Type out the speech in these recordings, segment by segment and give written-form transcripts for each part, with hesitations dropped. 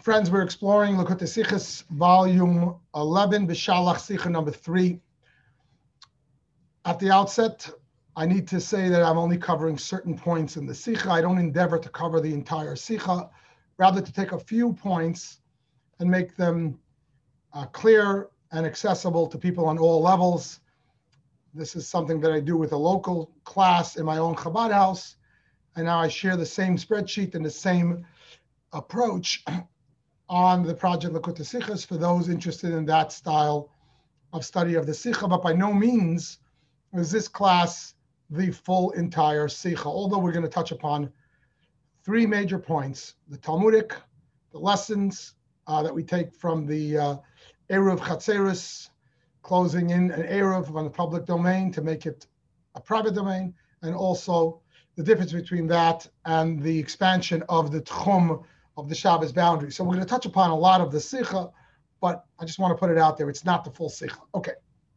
Friends, we're exploring Likutei Sichos, volume 11, B'Shalach Sicha number 3. At the outset, I need to say that I'm only covering certain points in the Sicha. I don't endeavor to cover the entire Sicha, rather to take a few points and make them clear and accessible to people on all levels. This is something that I do with a local class in my own Chabad house, and now I share the same spreadsheet and the same approach on the project Likutei Sichos for those interested in that style of study of the Sicha, but by no means is this class the full entire Sicha, although we're going to touch upon three major points: the Talmudic, the lessons that we take from the Eruv Chatzeris, closing in an Eruv on the public domain to make it a private domain, and also the difference between that and the expansion of the Tchum of the Shabbos boundary. So we're going to touch upon a lot of the Sicha, but I just want to put it out there. It's not the full Sicha. Okay.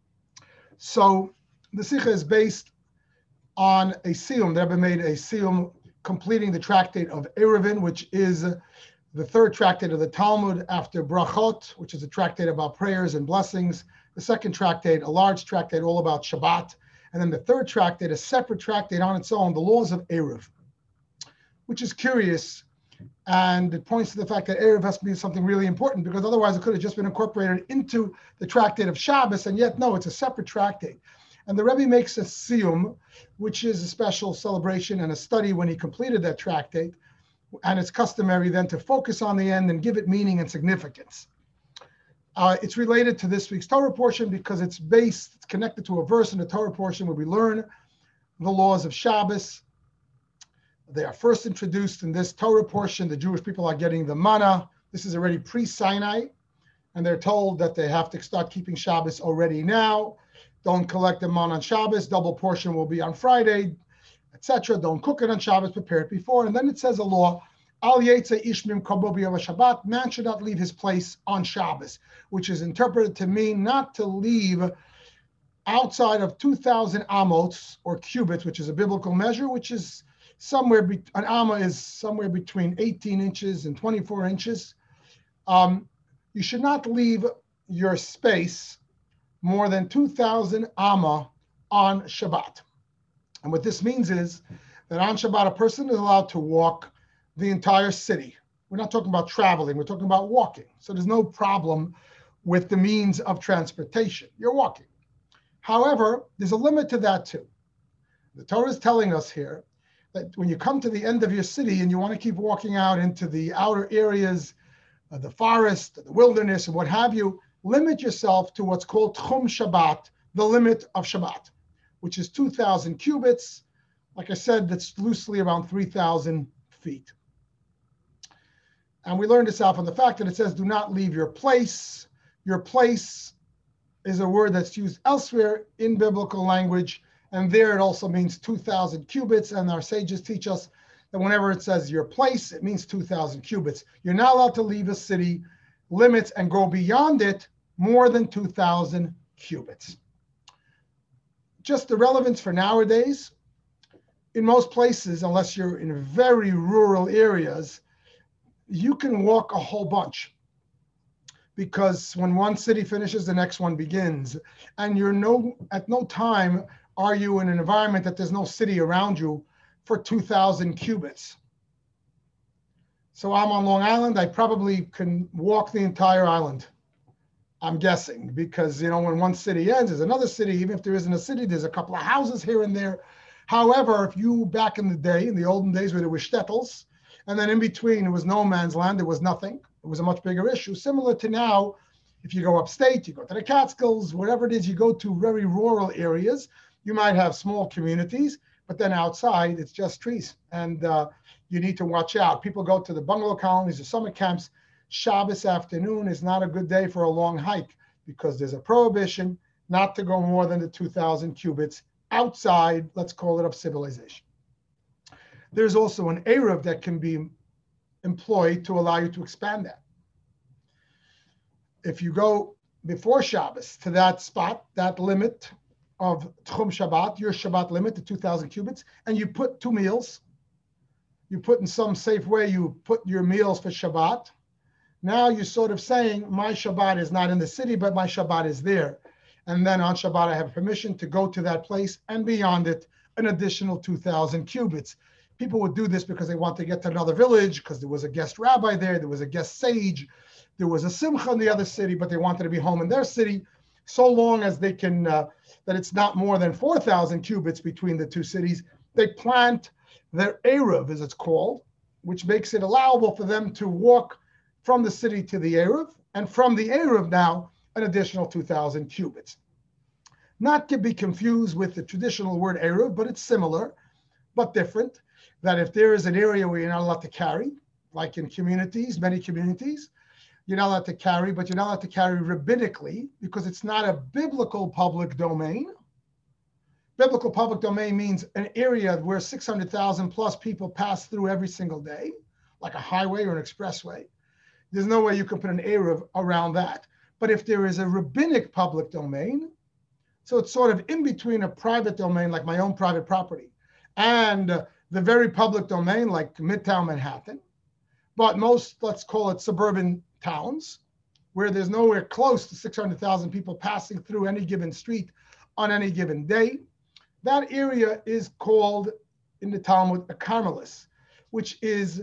So the Sicha is based on a Siyum. The Rebbe made a Siyum completing the tractate of Eruvin, which is the third tractate of the Talmud after Brachot, which is a tractate about prayers and blessings. The second tractate, a large tractate all about Shabbat. And then the third tractate, a separate tractate on its own, the laws of Eruv, which is curious. And it points to the fact that Eruv has to be something really important, because otherwise it could have just been incorporated into the tractate of Shabbos, and yet no, it's a separate tractate. And the Rebbe makes a siyum, which is a special celebration and a study when he completed that tractate, and it's customary then to focus on the end and give it meaning and significance. It's related to this week's Torah portion because it's connected to a verse in the Torah portion where we learn the laws of Shabbos. They are first introduced in this Torah portion. The Jewish people are getting the manna. This is already pre-Sinai, and they're told that they have to start keeping Shabbos already now. Don't collect the manna on Shabbos. Double portion will be on Friday, etc. Don't cook it on Shabbos. Prepare it before. And then it says a law: Al yetze ish mimkomo b'yom Shabbat. Man should not leave his place on Shabbos, which is interpreted to mean not to leave outside of 2,000 amots or cubits, which is a biblical measure, which is an amma is somewhere between 18 inches and 24 inches. You should not leave your space more than 2,000 amma on Shabbat. And what this means is that on Shabbat, a person is allowed to walk the entire city. We're not talking about traveling, we're talking about walking. So there's no problem with the means of transportation. You're walking. However, there's a limit to that too. The Torah is telling us here that when you come to the end of your city and you want to keep walking out into the outer areas, the forest, the wilderness, and what have you, limit yourself to what's called Tchum Shabbat, the limit of Shabbat, which is 2,000 cubits. Like I said, that's loosely around 3,000 feet. And we learned this out from the fact that it says, do not leave your place. Your place is a word that's used elsewhere in biblical language, and there it also means 2,000 cubits. And our sages teach us that whenever it says your place, it means 2,000 cubits. You're not allowed to leave a city limits and go beyond it more than 2,000 cubits. Just the relevance for nowadays, in most places, unless you're in very rural areas, you can walk a whole bunch, because when one city finishes, the next one begins. And at no time are you in an environment that there's no city around you for 2,000 cubits. So I'm on Long Island. I probably can walk the entire island, I'm guessing, because, when one city ends, there's another city. Even if there isn't a city, there's a couple of houses here and there. However, if you, back in the day, in the olden days where there were shtetls, and then in between, it was no man's land, there was nothing. It was a much bigger issue. Similar to now, if you go upstate, you go to the Catskills, wherever it is, you go to very rural areas, you might have small communities, but then outside, it's just trees. And you need to watch out. People go to the bungalow colonies, the summer camps. Shabbos afternoon is not a good day for a long hike, because there's a prohibition not to go more than the 2,000 cubits outside, let's call it, of civilization. There's also an Eruv that can be employed to allow you to expand that. If you go before Shabbos to that spot, that limit of Tchum Shabbat, your Shabbat limit to 2,000 cubits, and you put 2 meals, you put in some safe way, you put your meals for Shabbat, Now you're sort of saying my Shabbat is not in the city, but my Shabbat is there. And then on Shabbat, I have permission to go to that place and beyond it, an additional 2,000 cubits. People would do this because they want to get to another village, because there was a guest rabbi there was a guest sage, there was a simcha in the other city, but they wanted to be home in their city, so long as they can, that it's not more than 4,000 cubits between the two cities. They plant their Eruv, as it's called, which makes it allowable for them to walk from the city to the Eruv, and from the Eruv now, an additional 2,000 cubits. Not to be confused with the traditional word Eruv, but it's similar, but different, that if there is an area where you're not allowed to carry, like in communities, many communities, you're not allowed to carry, but you're not allowed to carry rabbinically because it's not a biblical public domain. Biblical public domain means an area where 600,000 plus people pass through every single day, like a highway or an expressway. There's no way you can put an Eruv around that. But if there is a rabbinic public domain, so it's sort of in between a private domain, like my own private property, and the very public domain, like Midtown Manhattan, but most, let's call it suburban towns, where there's nowhere close to 600,000 people passing through any given street on any given day, that area is called, in the Talmud, a Carmelis, which is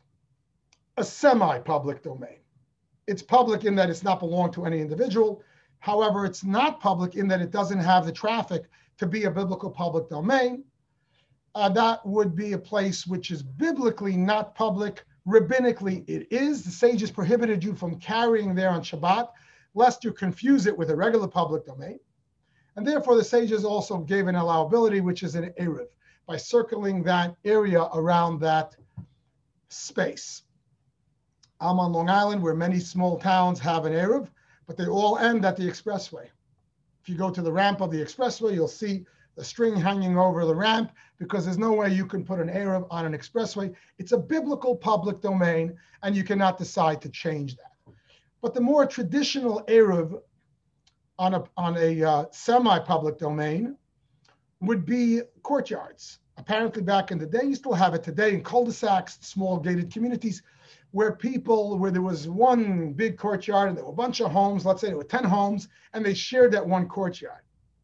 a semi-public domain. It's public in that it's not belong to any individual. However, it's not public in that it doesn't have the traffic to be a biblical public domain. That would be a place which is biblically not public. Rabbinically, it is. The sages prohibited you from carrying there on Shabbat, lest you confuse it with a regular public domain. And therefore, the sages also gave an allowability, which is an Eruv, by circling that area around that space. I'm on Long Island, where many small towns have an Eruv, but they all end at the expressway. If you go to the ramp of the expressway, you'll see the string hanging over the ramp, because there's no way you can put an Eruv on an expressway. It's a biblical public domain, and you cannot decide to change that. But the more traditional Eruv on a semi-public domain would be courtyards. Apparently back in the day, you still have it today in cul-de-sacs, small gated communities, where there was one big courtyard and there were a bunch of homes, let's say there were 10 homes, and they shared that one courtyard.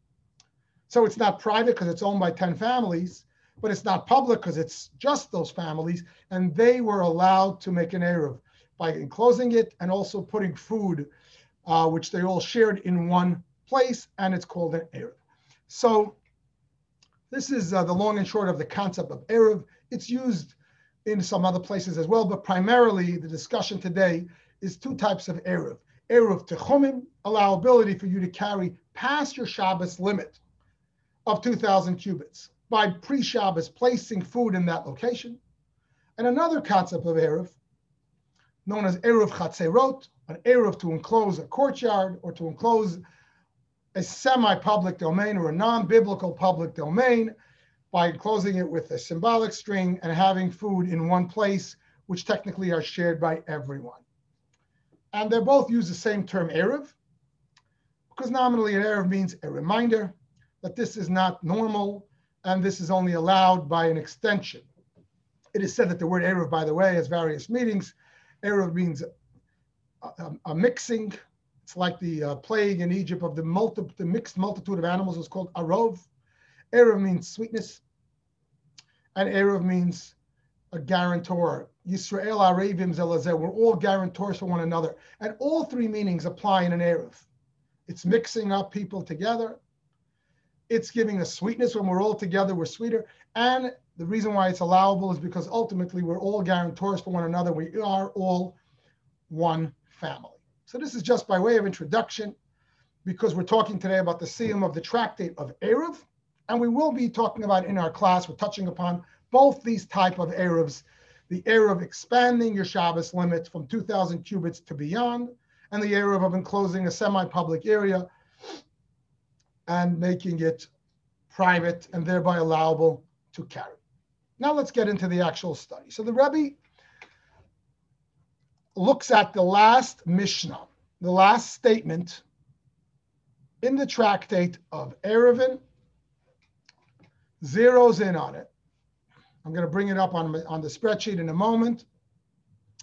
So it's not private because it's owned by 10 families, but it's not public because it's just those families, and they were allowed to make an Eruv by enclosing it and also putting food, which they all shared in one place, and it's called an Eruv. So this is the long and short of the concept of Eruv. It's used in some other places as well, but primarily the discussion today is two types of Eruv. Eruv Techumim, allowability for you to carry past your Shabbos limit of 2,000 cubits by pre-Shabbos placing food in that location. And another concept of Eruv, known as Eruv Chatzerot, an Eruv to enclose a courtyard or to enclose a semi-public domain or a non-biblical public domain by enclosing it with a symbolic string and having food in one place, which technically are shared by everyone. And they both use the same term Eruv, because nominally an Eruv means a reminder that this is not normal and this is only allowed by an extension. It is said that the word Eruv, by the way, has various meanings. Eruv means a mixing. It's like the plague in Egypt of the mixed multitude of animals was called arov. Eruv means sweetness, and Eruv means a guarantor. Yisrael Arevim Zelazeh, we're all guarantors for one another. And all three meanings apply in an Eruv. It's mixing up people together. It's giving us sweetness. When we're all together, we're sweeter. And the reason why it's allowable is because ultimately we're all guarantors for one another. We are all one family. So this is just by way of introduction, because we're talking today about the siyum of the tractate of Eruv. And we will be talking about in our class, we're touching upon both these type of Eruvs, the Eruv expanding your Shabbos limit from 2,000 cubits to beyond, and the Eruv of enclosing a semi-public area and making it private and thereby allowable to carry. Now let's get into the actual study. So the Rebbe looks at the last Mishnah, the last statement in the tractate of Eruvin, zeroes in on it. I'm going to bring it up on the spreadsheet in a moment.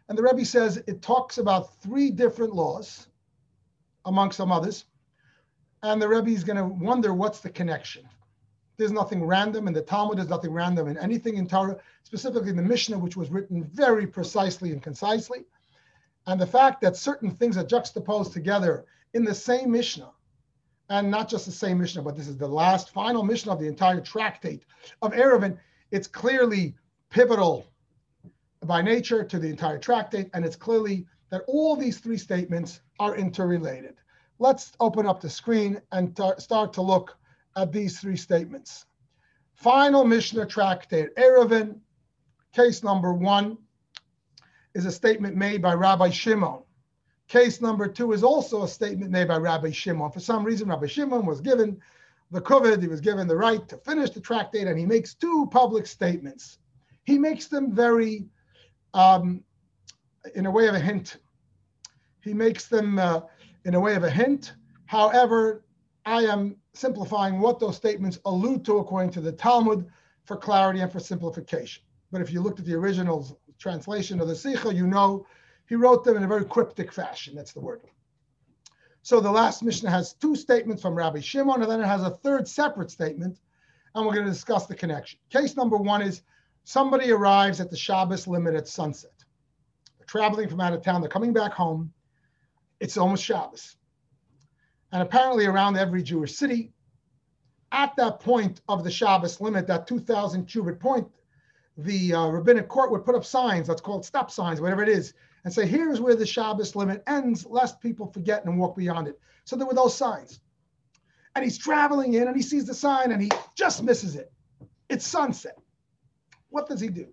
And the Rebbe says it talks about 3 different laws, among some others. And the Rebbe is going to wonder what's the connection. There's nothing random in the Talmud. There's nothing random in anything in Torah, specifically in the Mishnah, which was written very precisely and concisely. And the fact that certain things are juxtaposed together in the same Mishnah, and not just the same Mishnah, but this is the last final Mishnah of the entire tractate of Eruvin, it's clearly pivotal by nature to the entire tractate, and it's clearly that all these 3 statements are interrelated. Let's open up the screen and start to look at these 3 statements. Final Mishnah tractate, Eruvin, case number 1 is a statement made by Rabbi Shimon. Case number 2 is also a statement made by Rabbi Shimon. For some reason, Rabbi Shimon was given the kuvod, he was given the right to finish the tractate, and he makes 2 public statements. He makes them very, in a way of a hint. He makes them in a way of a hint. However, I am simplifying what those statements allude to according to the Talmud for clarity and for simplification. But if you looked at the original translation of the Sikha, you know he wrote them in a very cryptic fashion. That's the word. So the last Mishnah has 2 statements from Rabbi Shimon, and then it has a 3rd separate statement, and we're going to discuss the connection. Case number 1 is somebody arrives at the Shabbos limit at sunset. They're traveling from out of town. They're coming back home. It's almost Shabbos. And apparently around every Jewish city, at that point of the Shabbos limit, that 2,000 cubit point, the rabbinic court would put up signs, let's call it stop signs, whatever it is, and say, here's where the Shabbos limit ends, lest people forget and walk beyond it. So there were those signs. And he's traveling in and he sees the sign and he just misses it. It's sunset. What does he do?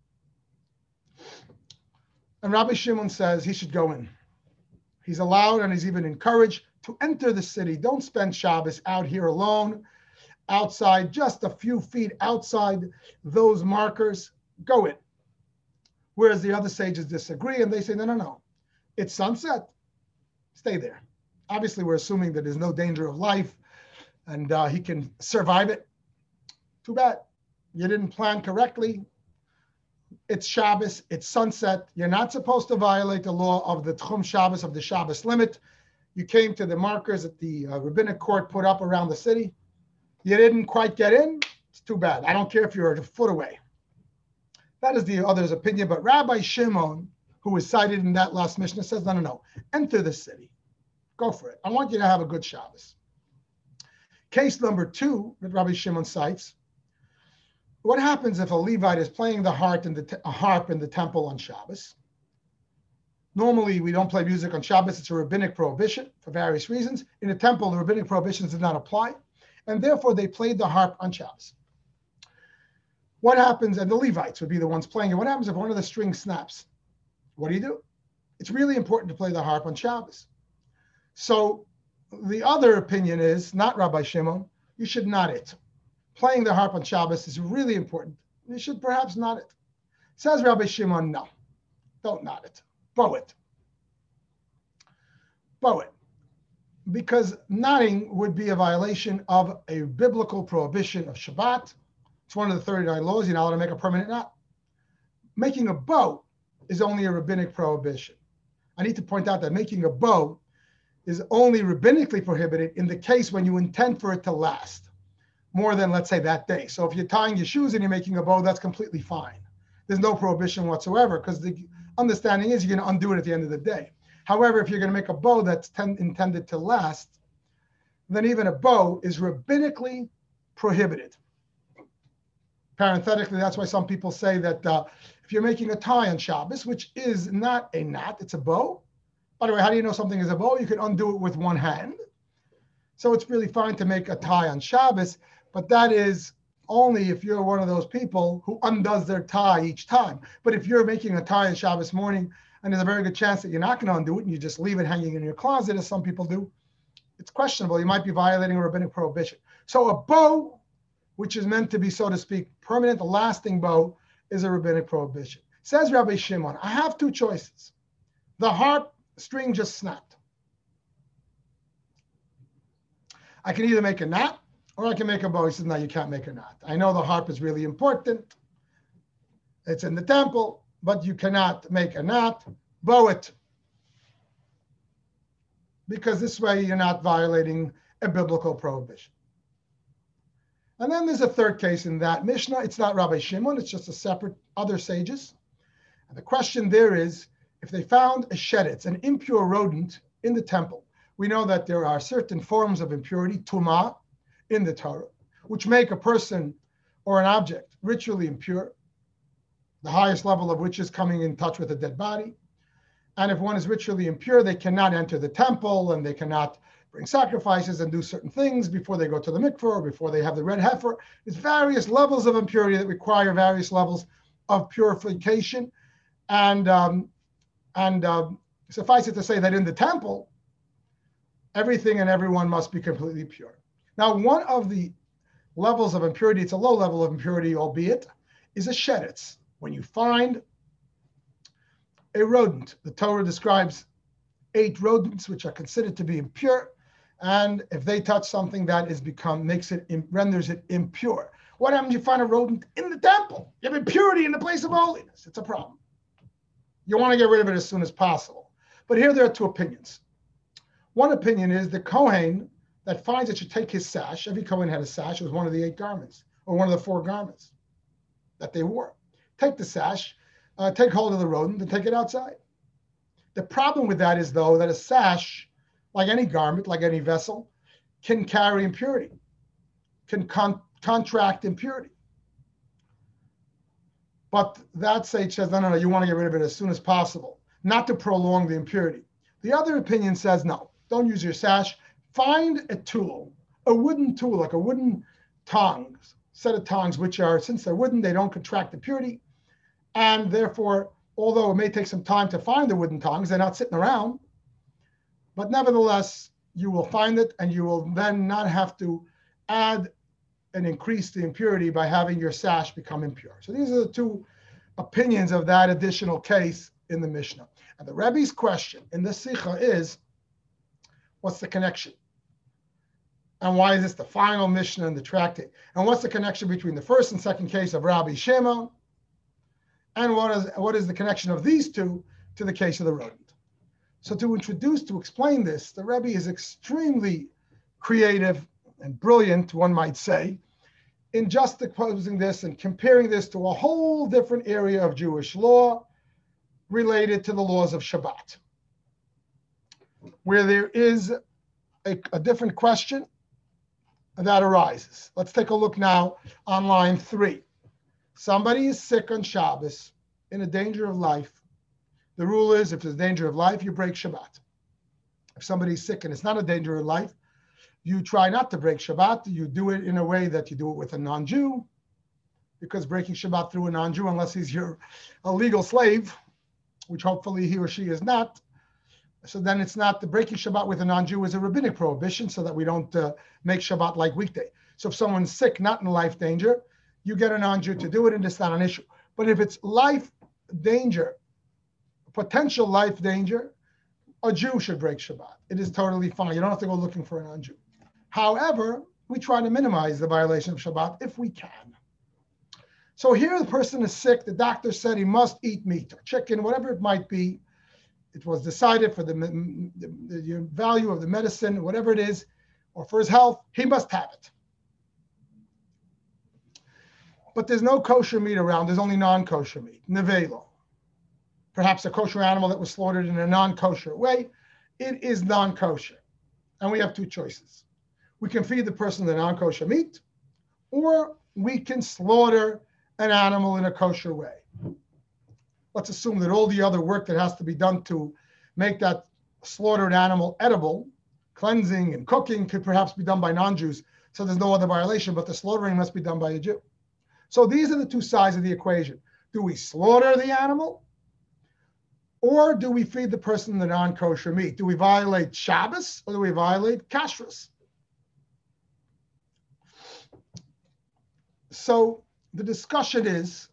And Rabbi Shimon says he should go in. He's allowed and he's even encouraged to enter the city. Don't spend Shabbos out here alone, outside, just a few feet outside those markers. Go in. Whereas the other sages disagree and they say, no. It's sunset. Stay there. Obviously, we're assuming that there's no danger of life and he can survive it. Too bad. You didn't plan correctly. It's Shabbos. It's sunset. You're not supposed to violate the law of the Tchum Shabbos, of the Shabbos limit. You came to the markers that the rabbinic court put up around the city. You didn't quite get in. It's too bad. I don't care if you're a foot away. That is the other's opinion. But Rabbi Shimon, who was cited in that last Mishnah, says, no. Enter the city. Go for it. I want you to have a good Shabbos. Case number 2 that Rabbi Shimon cites. What happens if a Levite is playing the harp in the temple on Shabbos? Normally, we don't play music on Shabbos. It's a rabbinic prohibition for various reasons. In the temple, the rabbinic prohibitions did not apply, and therefore they played the harp on Shabbos. What happens, and the Levites would be the ones playing it, what happens if one of the strings snaps? What do? It's really important to play the harp on Shabbos. So the other opinion is, not Rabbi Shimon, you should knot it. Playing the harp on Shabbos is really important. You should perhaps knot it. Says Rabbi Shimon, no, don't knot it. Bow it. Bow it. Because knotting would be a violation of a biblical prohibition of Shabbat. It's one of the 39 laws. You're not allowed to make a permanent knot. Making a bow is only a rabbinic prohibition. I need to point out that making a bow is only rabbinically prohibited in the case when you intend for it to last more than, let's say, that day. So if you're tying your shoes and you're making a bow, that's completely fine. There's no prohibition whatsoever because the understanding is you're going to undo it at the end of the day. However, if you're going to make a bow that's intended to last, then even a bow is rabbinically prohibited. Parenthetically, that's why some people say that if you're making a tie on Shabbos, which is not a knot, it's a bow. By the way, how do you know something is a bow? You can undo it with one hand. So it's really fine to make a tie on Shabbos, but that is only if you're one of those people who undoes their tie each time. But if you're making a tie on Shabbos morning, and there's a very good chance that you're not going to undo it, and you just leave it hanging in your closet, as some people do, it's questionable. You might be violating a rabbinic prohibition. So a bow, which is meant to be, so to speak, permanent, lasting bow, is a rabbinic prohibition. Says Rabbi Shimon, I have 2 choices. The harp string just snapped. I can either make a knot or I can make a bow. He says, no, you can't make a knot. I know the harp is really important. It's in the temple, but you cannot make a knot, bow it. Because this way you're not violating a biblical prohibition. And then there's a third case in that Mishnah. It's not Rabbi Shimon, it's just a separate other sages. And the question there is, if they found a sheretz, an impure rodent in the temple, we know that there are certain forms of impurity, tumah, in the Torah, which make a person or an object ritually impure, the highest level of which is coming in touch with a dead body. And if one is ritually impure, they cannot enter the temple and they cannot bring sacrifices and do certain things before they go to the mikveh or before they have the red heifer. There's various levels of impurity that require various levels of purification. And suffice it to say that in the temple, everything and everyone must be completely pure. Now, one of the levels of impurity, it's a low level of impurity, albeit, is a sheretz. When you find a rodent, the Torah describes 8 rodents which are considered to be impure, and if they touch something that is renders it impure. What happens if you find a rodent in the temple? You have impurity in the place of holiness. It's a problem. You want to get rid of it as soon as possible. But here there are 2 opinions. One opinion is the Kohen that finds it should take his sash. Every Kohen had a sash. It was one of the 8 garments, or one of the 4 garments that they wore. Take the sash, take hold of the rodent, and take it outside. The problem with that is, though, that a sash, like any garment, like any vessel, can carry impurity, can contract impurity. But that sage says, no, you want to get rid of it as soon as possible, not to prolong the impurity. The other opinion says, no, don't use your sash. Find a tool, a wooden tool, like a wooden tongs, set of tongs, which are, since they're wooden, they don't contract impurity. And therefore, although it may take some time to find the wooden tongs, they're not sitting around, but nevertheless, you will find it and you will then not have to add and increase the impurity by having your sash become impure. So these are the 2 opinions of that additional case in the Mishnah. And the Rebbe's question in the Sikha is, what's the connection? And why is this the final Mishnah in the tractate? And what's the connection between the first and second case of Rabbi Shimon? And what is the connection of these 2 to the case of the rodent? So to explain this, the Rebbe is extremely creative and brilliant, one might say, in juxtaposing this and comparing this to a whole different area of Jewish law related to the laws of Shabbat, where there is a different question that arises. Let's take a look now on line 3. Somebody is sick on Shabbos, in a danger of life. The rule is, if there's danger of life, you break Shabbat. If somebody's sick and it's not a danger of life, you try not to break Shabbat. You do it in a way that you do it with a non-Jew, because breaking Shabbat through a non-Jew, unless he's your illegal slave, which hopefully he or she is not, so then it's not, the breaking Shabbat with a non-Jew is a rabbinic prohibition, so that we don't make Shabbat like weekday. So if someone's sick, not in life danger, you get a non-Jew to do it, and it's not an issue. But if it's life danger, potential life danger, a Jew should break Shabbat. It is totally fine. You don't have to go looking for a non-Jew. However, we try to minimize the violation of Shabbat if we can. So here the person is sick. The doctor said he must eat meat or chicken, whatever it might be. It was decided for the value of the medicine, whatever it is, or for his health, he must have it. But there's no kosher meat around. There's only non-kosher meat, nevelo. Perhaps a kosher animal that was slaughtered in a non-kosher way. It is non-kosher. And we have 2 choices. We can feed the person the non-kosher meat, or we can slaughter an animal in a kosher way. Let's assume that all the other work that has to be done to make that slaughtered animal edible, cleansing and cooking, could perhaps be done by non-Jews. So there's no other violation, but the slaughtering must be done by a Jew. So these are the 2 sides of the equation. Do we slaughter the animal, or do we feed the person the non-kosher meat? Do we violate Shabbos, or do we violate kashrus? So the discussion is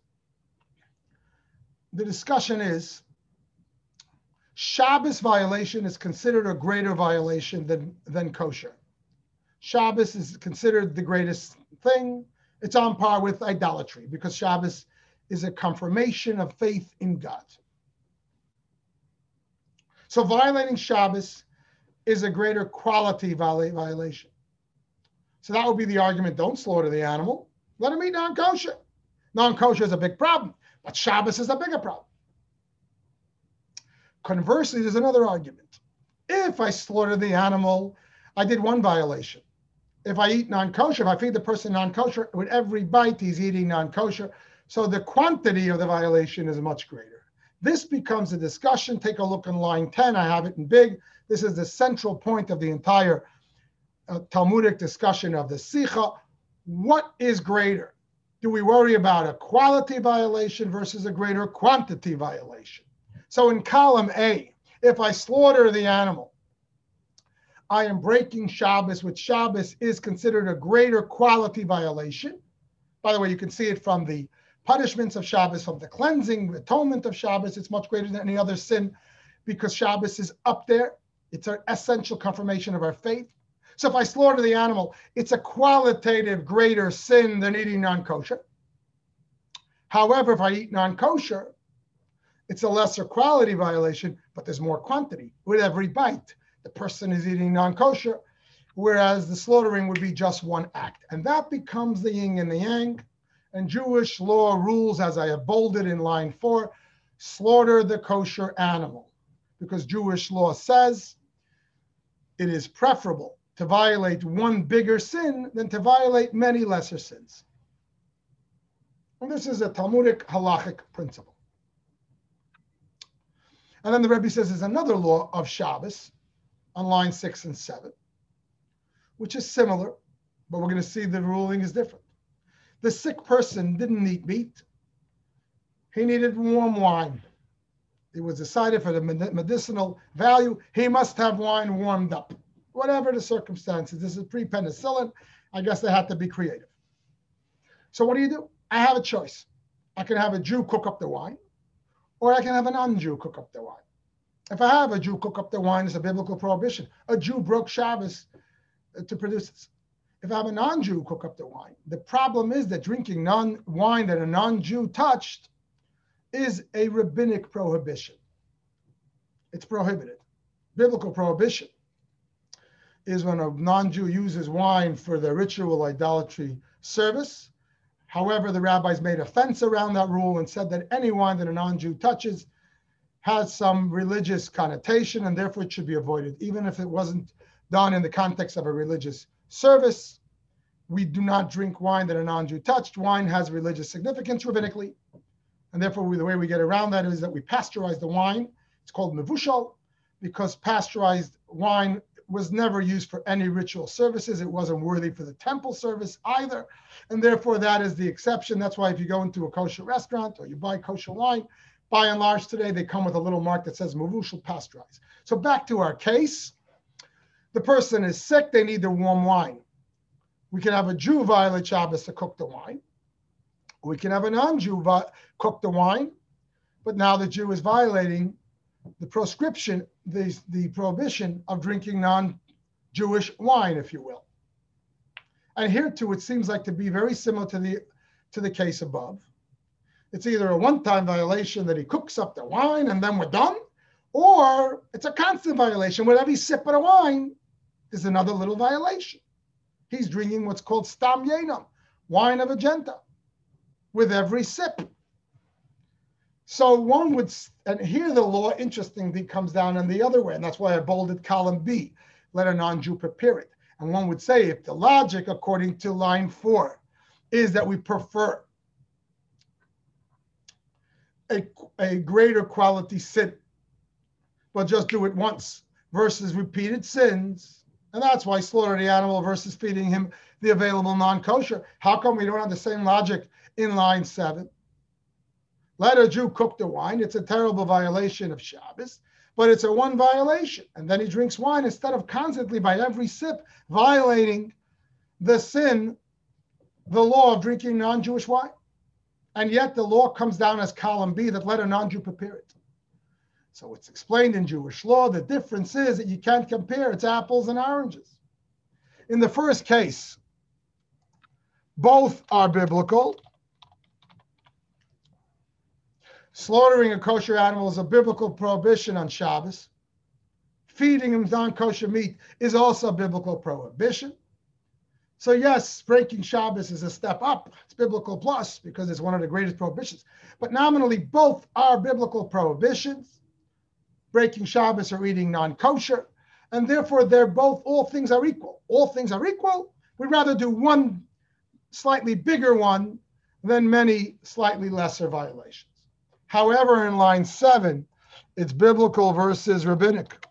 Shabbos violation is considered a greater violation than kosher. Shabbos is considered the greatest thing. It's on par with idolatry, because Shabbos is a confirmation of faith in God. So violating Shabbos is a greater quality violation. So that would be the argument: don't slaughter the animal, let him eat non-kosher. Non-kosher is a big problem, but Shabbos is a bigger problem. Conversely, there's another argument. If I slaughter the animal, I did one violation. If I eat non-kosher, if I feed the person non-kosher, with every bite he's eating non-kosher, so the quantity of the violation is much greater. This becomes a discussion. Take a look in line 10. I have it in big. This is the central point of the entire Talmudic discussion of the Sikha. What is greater? Do we worry about a quality violation versus a greater quantity violation? So in column A, if I slaughter the animal, I am breaking Shabbos, which Shabbos is considered a greater quality violation. By the way, you can see it from the punishments of Shabbos, from the cleansing, atonement of Shabbos. It's much greater than any other sin because Shabbos is up there. It's an essential confirmation of our faith. So if I slaughter the animal, it's a qualitative greater sin than eating non-kosher. However, if I eat non-kosher, it's a lesser quality violation, but there's more quantity. With every bite, the person is eating non-kosher, whereas the slaughtering would be just one act. And that becomes the yin and the yang. And Jewish law rules, as I have bolded in line 4, slaughter the kosher animal. Because Jewish law says it is preferable to violate one bigger sin than to violate many lesser sins. And this is a Talmudic halachic principle. And then the Rebbe says there's another law of Shabbos on line 6 and 7, which is similar, but we're going to see the ruling is different. The sick person didn't eat meat. He needed warm wine. It was decided for the medicinal value, he must have wine warmed up. Whatever the circumstances, this is pre-penicillin. I guess they had to be creative. So what do? I have a choice. I can have a Jew cook up the wine, or I can have a non-Jew cook up the wine. If I have a Jew cook up the wine, it's a biblical prohibition. A Jew broke Shabbos to produce this. If I have a non-Jew cook up the wine, the problem is that drinking wine that a non-Jew touched is a rabbinic prohibition. It's prohibited. Biblical prohibition is when a non-Jew uses wine for the ritual idolatry service. However, the rabbis made a fence around that rule and said that any wine that a non-Jew touches has some religious connotation and therefore it should be avoided. Even if it wasn't done in the context of a religious service, we do not drink wine that a non-Jew touched. Wine has religious significance rabbinically. And therefore, the way we get around that is that we pasteurize the wine. It's called mevushal, because pasteurized wine was never used for any ritual services. It wasn't worthy for the temple service either. And therefore, that is the exception. That's why if you go into a kosher restaurant or you buy kosher wine, by and large today, they come with a little mark that says mevushal pasteurized. So back to our case. The person is sick. They need the warm wine. We can have a Jew violate Shabbos to cook the wine. We can have a non-Jew cook the wine. But now the Jew is violating the proscription, the prohibition of drinking non-Jewish wine, if you will. And here too, it seems like to be very similar to the case above. It's either a one-time violation that he cooks up the wine and then we're done, or it's a constant violation. With every sip of the wine is another little violation. He's drinking what's called stam yenam, wine of a Gentile, with every sip. So one would, and here the law, interestingly, comes down in the other way, and that's why I bolded column B, let a non-Jew prepare it. And one would say, if the logic, according to line 4, is that we prefer a greater quality sin, but just do it once, versus repeated sins, and that's why slaughter the animal versus feeding him the available non-kosher. How come we don't have the same logic in line 7? Let a Jew cook the wine. It's a terrible violation of Shabbos, but it's a one violation. And then he drinks wine instead of constantly, by every sip, violating the sin, the law of drinking non-Jewish wine. And yet the law comes down as column B, that let a non-Jew prepare it. So it's explained in Jewish law. The difference is that you can't compare. It's apples and oranges. In the first case, both are biblical. Slaughtering a kosher animal is a biblical prohibition on Shabbos. Feeding him non-kosher meat is also a biblical prohibition. So yes, breaking Shabbos is a step up. It's biblical plus because it's one of the greatest prohibitions. But nominally, both are biblical prohibitions. Breaking Shabbos or eating non-kosher. And therefore, they're both, all things are equal. All things are equal. We'd rather do one slightly bigger one than many slightly lesser violations. However, in line 7, it's biblical versus rabbinic.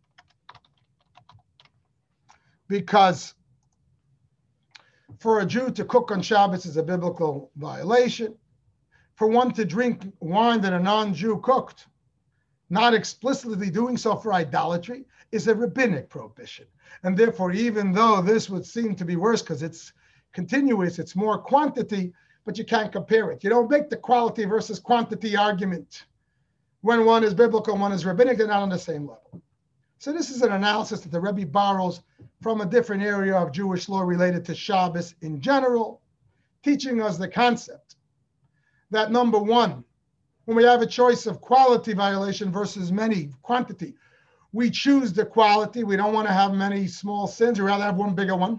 Because for a Jew to cook on Shabbos is a biblical violation. For one to drink wine that a non-Jew cooked, not explicitly doing so for idolatry, is a rabbinic prohibition. And therefore, even though this would seem to be worse because it's continuous, it's more quantity, but you can't compare it. You don't make the quality versus quantity argument. When one is biblical, one is rabbinic, they're not on the same level. So this is an analysis that the Rebbe borrows from a different area of Jewish law related to Shabbos in general, teaching us the concept that number one, when we have a choice of quality violation versus many quantity, we choose the quality. We don't want to have many small sins. We'd rather have one bigger one.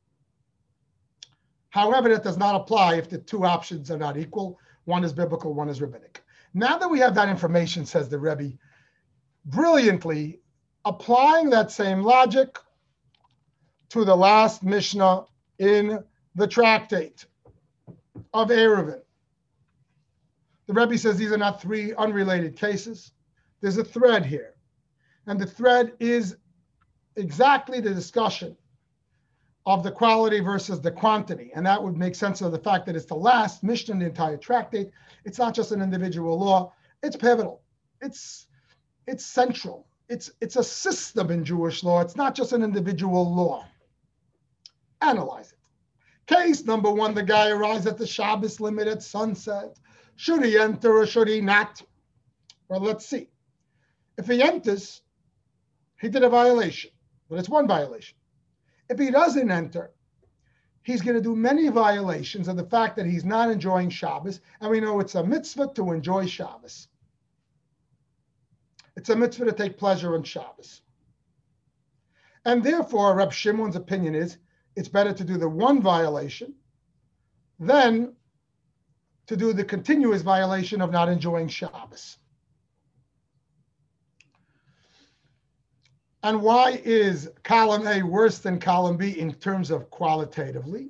However, that does not apply if the two options are not equal. One is biblical, one is rabbinic. Now that we have that information, says the Rebbe, brilliantly applying that same logic to the last Mishnah in the tractate of Eruvin. The Rebbe says these are not three unrelated cases. There's a thread here. And the thread is exactly the discussion of the quality versus the quantity. And that would make sense of the fact that it's the last Mishnah in the entire tractate. It's not just an individual law. It's pivotal. It's central. It's a system in Jewish law. It's not just an individual law. Analyze it. Case number one, the guy arrives at the Shabbos limit at sunset. Should he enter or should he not? Well, let's see. If he enters, he did a violation, but it's one violation. If he doesn't enter, he's going to do many violations of the fact that he's not enjoying Shabbos, and we know it's a mitzvah to enjoy Shabbos. It's a mitzvah to take pleasure in Shabbos. And therefore, Reb Shimon's opinion is it's better to do the one violation than to do the continuous violation of not enjoying Shabbos. And why is column A worse than column B in terms of qualitatively?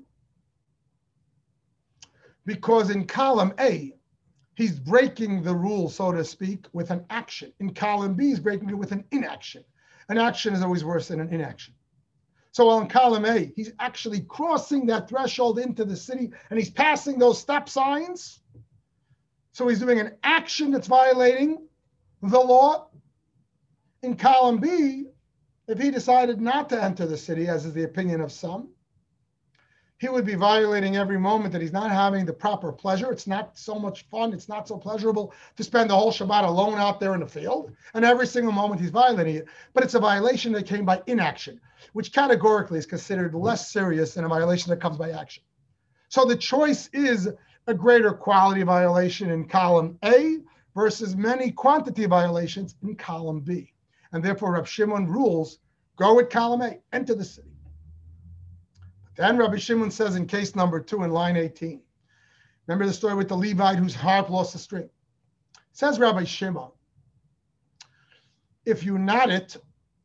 Because in column A, he's breaking the rule, so to speak, with an action. In column B, he's breaking it with an inaction. An action is always worse than an inaction. So while in column A, he's actually crossing that threshold into the city and he's passing those stop signs. So he's doing an action that's violating the law. In column B, if he decided not to enter the city, as is the opinion of some, he would be violating every moment that he's not having the proper pleasure. It's not so much fun. It's not so pleasurable to spend the whole Shabbat alone out there in the field. And every single moment he's violating it. But it's a violation that came by inaction, which categorically is considered less serious than a violation that comes by action. So the choice is a greater quality violation in column A versus many quantity violations in column B. And therefore, Reb Shimon rules, go with column A, enter the city. But then Rabbi Shimon says in case number 2 in line 18, remember the story with the Levite whose harp lost a string? Says Rabbi Shimon, if you knot it,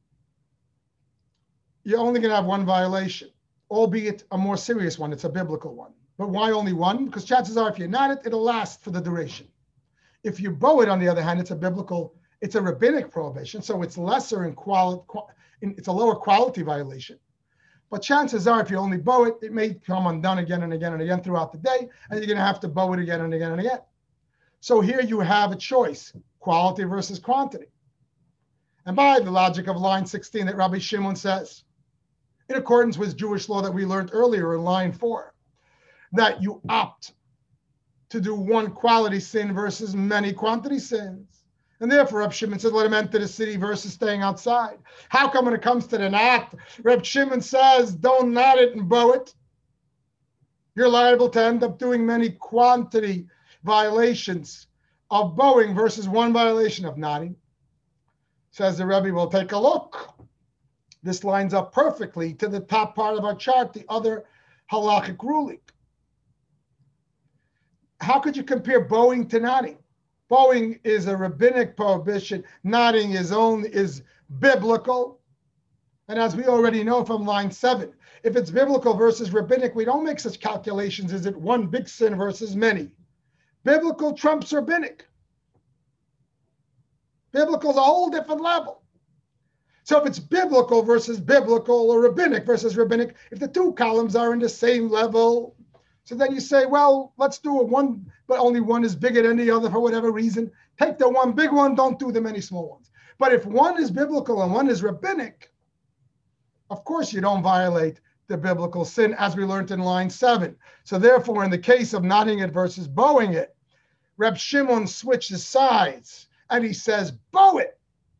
you're only going to have one violation, albeit a more serious one. It's a biblical one. But why only one? Because chances are if you knot it, it'll last for the duration. If you bow it, on the other hand, it's a rabbinic prohibition, so it's lesser in quality, it's a lower quality violation. But chances are, if you only bow it, it may come undone again and again and again throughout the day, and you're going to have to bow it again and again and again. So here you have a choice, quality versus quantity. And by the logic of line 16 that Rabbi Shimon says, in accordance with Jewish law that we learned earlier in line 4, that you opt to do one quality sin versus many quantity sins. And therefore, Reb Shimon said, let him enter the city versus staying outside. How come when it comes to the knot, Reb Shimon says, don't knot it and bow it? You're liable to end up doing many quantity violations of bowing versus one violation of nodding. Says the Rebbe, we'll take a look. This lines up perfectly to the top part of our chart, the other halachic ruling. How could you compare bowing to nodding? Bowing is a rabbinic prohibition. Nodding is biblical. And as we already know from line 7, if it's biblical versus rabbinic, we don't make such calculations. Is it one big sin versus many? Biblical trumps rabbinic. Biblical is a whole different level. So if it's biblical versus biblical or rabbinic versus rabbinic, if the two columns are in the same level, so then you say, well, let's do a one, but only one is bigger than the other for whatever reason. Take the one big one, don't do the many small ones. But if one is biblical and one is rabbinic, of course you don't violate the biblical sin, as we learned in line 7. So therefore, in the case of nodding it versus bowing it, Reb Shimon switches sides and he says, bow it.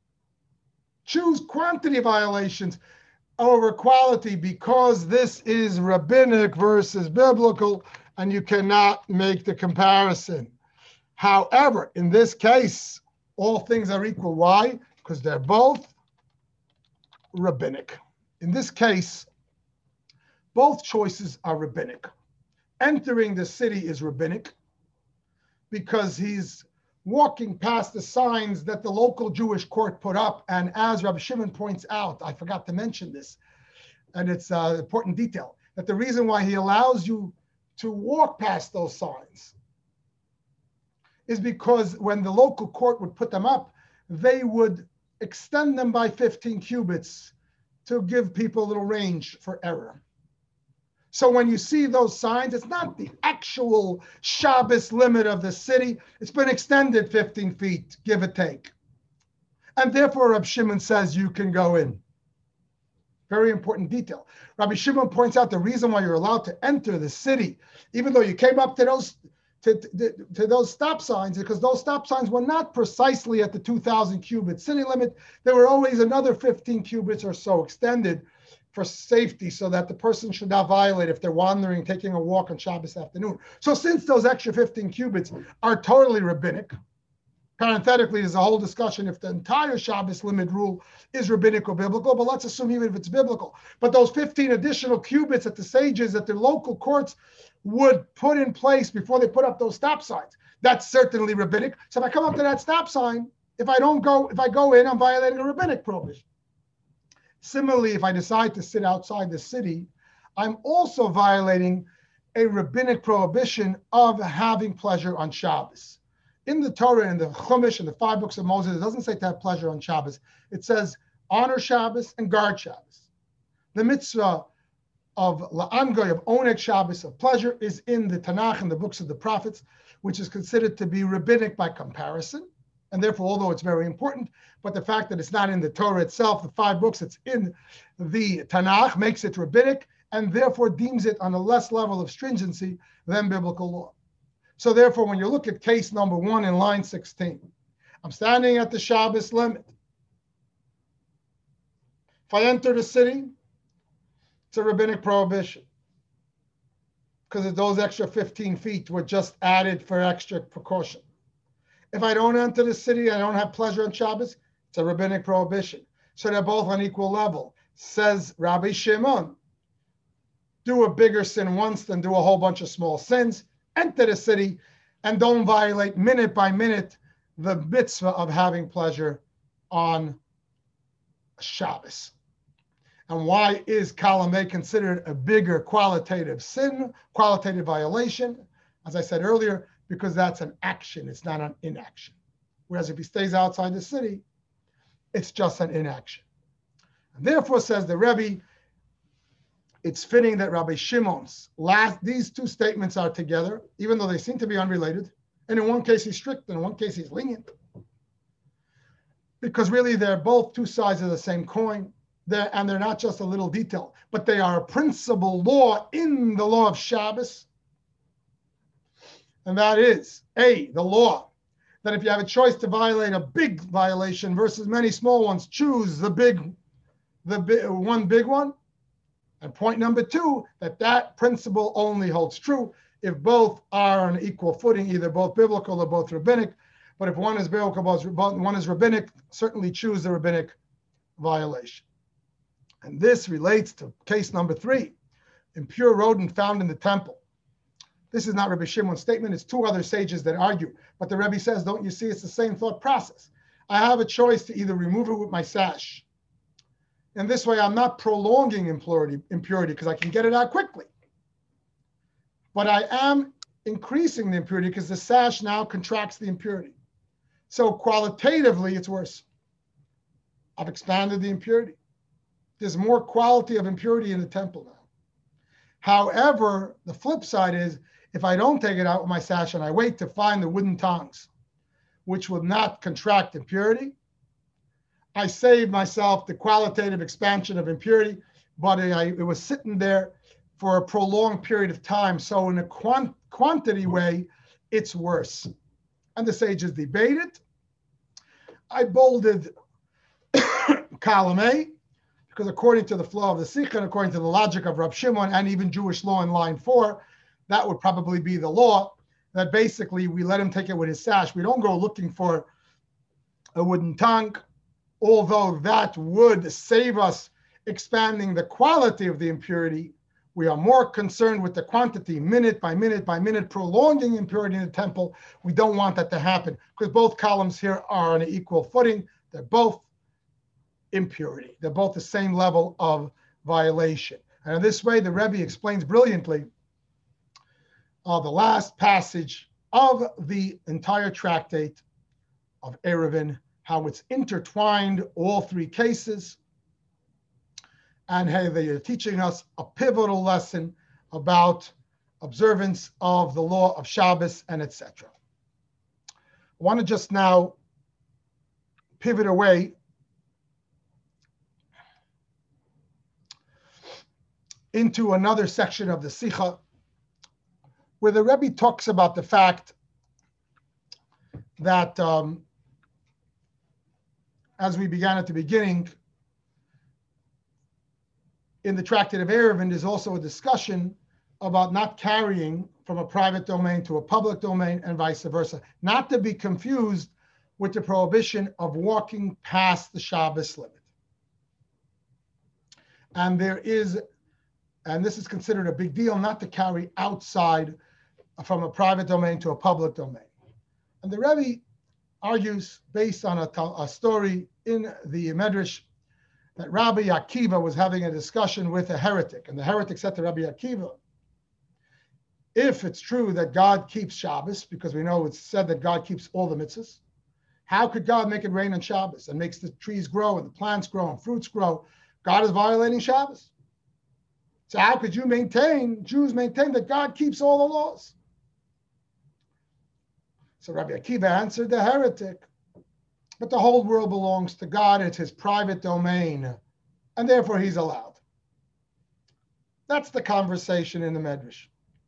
Choose quantity violations over quality because this is rabbinic versus biblical and you cannot make the comparison. However, in this case, all things are equal. Why? Because they're both rabbinic. In this case, both choices are rabbinic. Entering the city is rabbinic because he's walking past the signs that the local Jewish court put up. And as Rabbi Shimon points out, I forgot to mention this, and it's an important detail, that the reason why he allows you to walk past those signs is because when the local court would put them up, they would extend them by 15 cubits to give people a little range for error. So when you see those signs, it's not the actual Shabbos limit of the city. It's been extended 15 feet, give or take. And therefore, Rabbi Shimon says you can go in. Very important detail. Rabbi Shimon points out the reason why you're allowed to enter the city, even though you came up to those stop signs, because those stop signs were not precisely at the 2,000 cubit city limit. There were always another 15 cubits or so extended for safety so that the person should not violate if they're wandering, taking a walk on Shabbos afternoon. So since those extra 15 cubits are totally rabbinic, parenthetically, there's a whole discussion if the entire Shabbos limit rule is rabbinic or biblical, but let's assume even if it's biblical. But those 15 additional cubits that the sages, that the local courts would put in place before they put up those stop signs, that's certainly rabbinic. So if I come up to that stop sign, if I go in, I'm violating a rabbinic prohibition. Similarly, if I decide to sit outside the city, I'm also violating a rabbinic prohibition of having pleasure on Shabbos. In the Torah, in the Chumash, and the 5 books of Moses, it doesn't say to have pleasure on Shabbos. It says honor Shabbos and guard Shabbos. The mitzvah of La'an Goy, of Oneg Shabbos, of pleasure, is in the Tanakh and the books of the prophets, which is considered to be rabbinic by comparison. And therefore, although it's very important, but the fact that it's not in the Torah itself, the 5 books, it's in the Tanakh, makes it rabbinic, and therefore deems it on a less level of stringency than biblical law. So therefore, when you look at case number 1 in line 16, I'm standing at the Shabbos limit. If I enter the city, it's a rabbinic prohibition because those extra 15 feet were just added for extra precaution. If I don't enter the city, I don't have pleasure on Shabbos, it's a rabbinic prohibition. So they're both on equal level. Says Rabbi Shimon, do a bigger sin once than do a whole bunch of small sins. Enter the city and don't violate minute by minute the mitzvah of having pleasure on Shabbos. And why is Column A considered a bigger qualitative sin, qualitative violation? As I said earlier, because that's an action, it's not an inaction. Whereas if he stays outside the city, it's just an inaction. And therefore, says the Rebbe, it's fitting that Rabbi Shimon's these two statements are together, even though they seem to be unrelated. And in one case he's strict, and in one case he's lenient. Because really they're both two sides of the same coin. And they're not just a little detail, but they are a principal law in the law of Shabbos. And that is, A, the law, that if you have a choice to violate a big violation versus many small ones, choose one big one. And point number 2, that principle only holds true if both are on equal footing, either both biblical or both rabbinic. But if one is Be'er Kabbalah, one is rabbinic, certainly choose the rabbinic violation. And this relates to case number 3, impure rodent found in the temple. This is not Rabbi Shimon's statement. It's 2 other sages that argue. But the Rebbe says, don't you see, it's the same thought process. I have a choice to either remove it with my sash. And this way, I'm not prolonging impurity because I can get it out quickly. But I am increasing the impurity because the sash now contracts the impurity. So qualitatively, it's worse. I've expanded the impurity. There's more quality of impurity in the temple now. However, the flip side is, if I don't take it out with my sash and I wait to find the wooden tongs, which will not contract impurity, I save myself the qualitative expansion of impurity, but it was sitting there for a prolonged period of time. So in a quantity way, it's worse. And the sages debate it. I bolded column A, because according to the flow of the Sikha, and according to the logic of Rav Shimon and even Jewish law in line 4, that would probably be the law, that basically we let him take it with his sash. We don't go looking for a wooden tongue, although that would save us expanding the quality of the impurity. We are more concerned with the quantity, minute by minute by minute, prolonging impurity in the temple. We don't want that to happen because both columns here are on an equal footing. They're both impurity. They're both the same level of violation. And in this way, the Rebbe explains brilliantly the last passage of the entire tractate of Eruvin, how it's intertwined, all 3 cases, and how they are teaching us a pivotal lesson about observance of the law of Shabbos and etc. I want to just now pivot away into another section of the Sikha, where the Rebbe talks about the fact that, as we began at the beginning, in the Tractate of Eruvin, there's also a discussion about not carrying from a private domain to a public domain and vice versa, not to be confused with the prohibition of walking past the Shabbos limit. And this is considered a big deal, not to carry outside from a private domain to a public domain. And the Rebbe argues, based on a story in the Medrash, that Rabbi Akiva was having a discussion with a heretic. And the heretic said to Rabbi Akiva, if it's true that God keeps Shabbos, because we know it's said that God keeps all the mitzvahs, how could God make it rain on Shabbos and makes the trees grow and the plants grow and fruits grow? God is violating Shabbos. So how could Jews maintain that God keeps all the laws? So Rabbi Akiva answered the heretic, but the whole world belongs to God. It's his private domain, and therefore he's allowed. That's the conversation in the Medrash.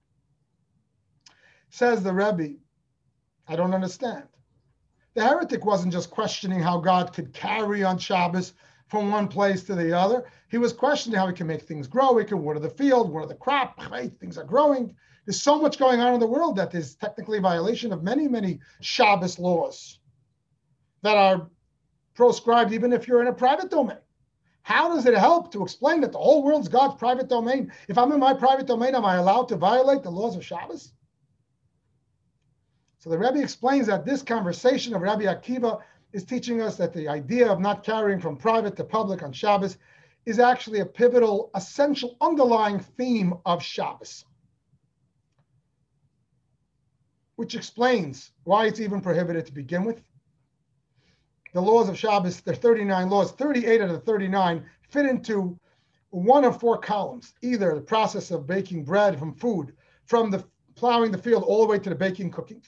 Says the Rebbe, I don't understand. The heretic wasn't just questioning how God could carry on Shabbos from one place to the other. He was questioning how he can make things grow. He can water the field, water the crop. Things are growing. There's so much going on in the world that there's technically a violation of many, many Shabbos laws that are proscribed even if you're in a private domain. How does it help to explain that the whole world's God's private domain? If I'm in my private domain, am I allowed to violate the laws of Shabbos? So the Rebbe explains that this conversation of Rabbi Akiva is teaching us that the idea of not carrying from private to public on Shabbos is actually a pivotal, essential, underlying theme of Shabbos, which explains why it's even prohibited to begin with. The laws of Shabbos, there are 39 laws, 38 out of the 39 fit into one of 4 columns, either the process of baking bread from food, from the plowing the field all the way to the baking, cooking,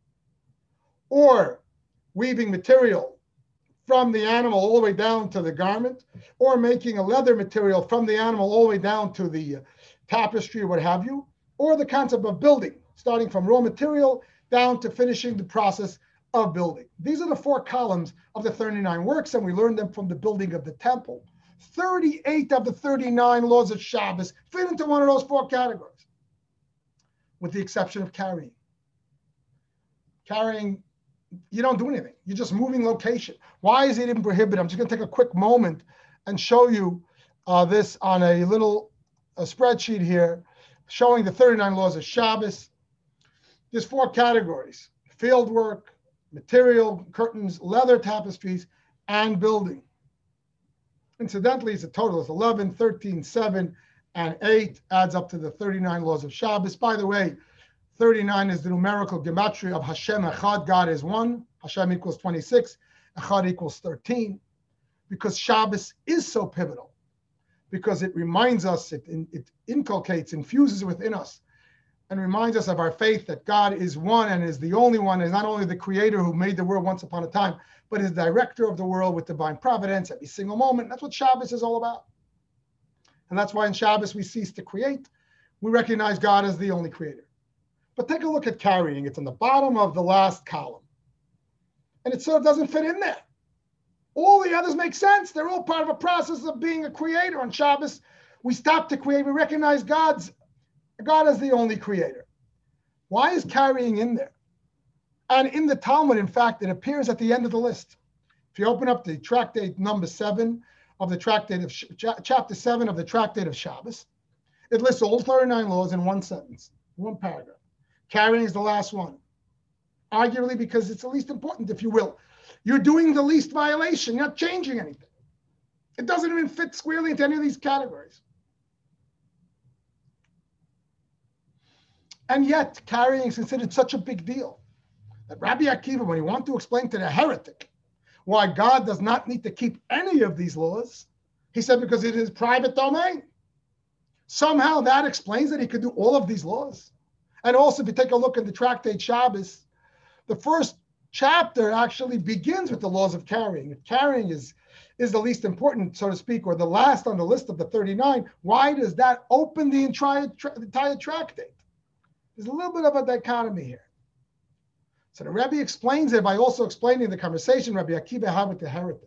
or weaving material from the animal all the way down to the garment, or making a leather material from the animal all the way down to the tapestry or what have you, or the concept of building, starting from raw material down to finishing the process of building. These are the 4 columns of the 39 works, and we learned them from the building of the temple. 38 of the 39 laws of Shabbos fit into one of those 4 categories, with the exception of carrying. Carrying you don't do anything. You're just moving location. Why is it even prohibited? I'm just going to take a quick moment and show you this on a little spreadsheet here, showing the 39 laws of Shabbos. There's 4 categories: field work, material, curtains, leather tapestries, and building. Incidentally, it's a total of 11, 13, 7, and 8 adds up to the 39 laws of Shabbos. By the way, 39 is the numerical gematria of Hashem Echad. God is 1. Hashem equals 26. Echad equals 13. Because Shabbos is so pivotal. Because it reminds us, it inculcates, infuses within us, and reminds us of our faith that God is one and is the only one, is not only the creator who made the world once upon a time, but is director of the world with divine providence every single moment. That's what Shabbos is all about. And that's why in Shabbos we cease to create. We recognize God as the only creator. But take a look at carrying. It's on the bottom of the last column. And it sort of doesn't fit in there. All the others make sense. They're all part of a process of being a creator. On Shabbos, we stop to create. We recognize God as the only creator. Why is carrying in there? And in the Talmud, in fact, it appears at the end of the list. If you open up the tractate number 7 of the tractate of chapter 7 of the tractate of Shabbos, it lists all 39 laws in one sentence, one paragraph. Carrying is the last one, arguably because it's the least important, if you will. You're doing the least violation, you're not changing anything. It doesn't even fit squarely into any of these categories. And yet, carrying is considered such a big deal that Rabbi Akiva, when he wanted to explain to the heretic why God does not need to keep any of these laws, he said because it is private domain. Somehow that explains that he could do all of these laws. And also, if you take a look at the tractate Shabbos, the first chapter actually begins with the laws of carrying. If carrying is the least important, so to speak, or the last on the list of the 39, why does that open the entire tractate? There's a little bit of a dichotomy here. So the Rebbe explains it by also explaining the conversation Rabbi Akiva had with the heretic.